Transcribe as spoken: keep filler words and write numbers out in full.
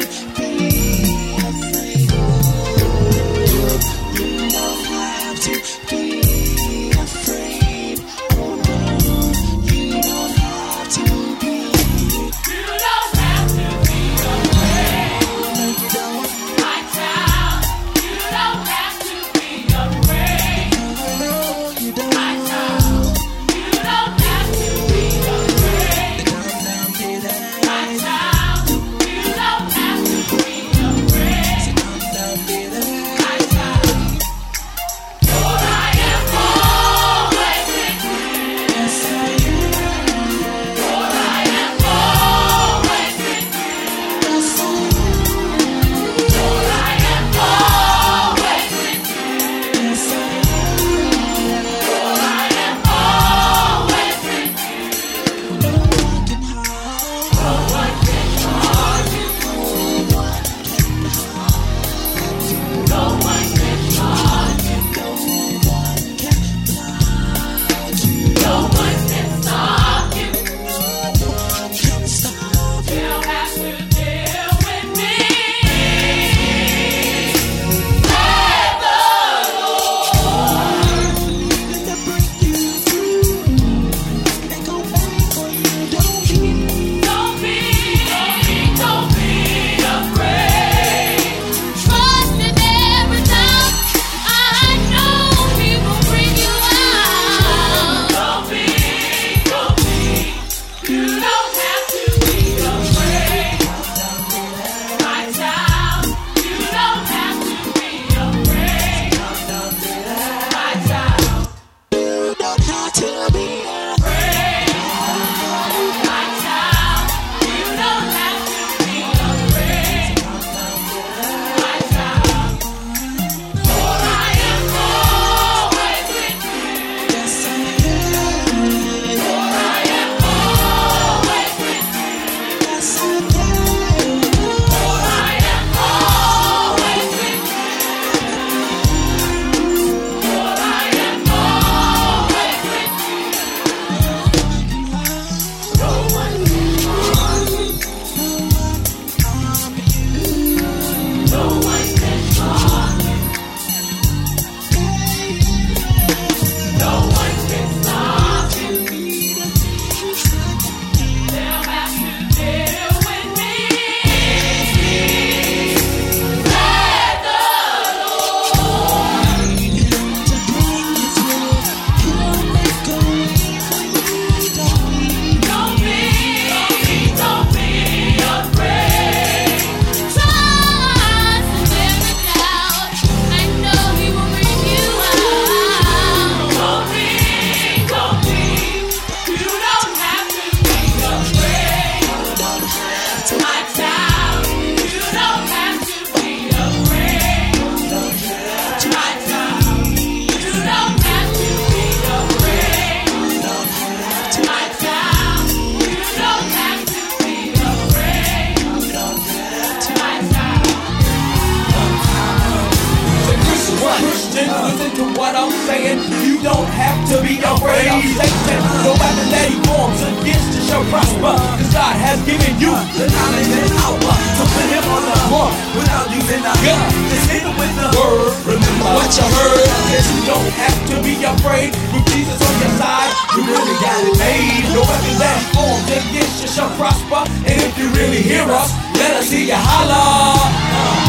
saying you don't have to be afraid of Satan. No weapon that he forms against you shall prosper, cause God has given you the knowledge and power to put him on the horn without using a gun. Just hit him with the word. Remember what you heard, yes, you don't have to be afraid. With Jesus on your side, you really got it made. No weapon that he forms against you shall prosper. And if you really hear us, let us hear you holler. uh.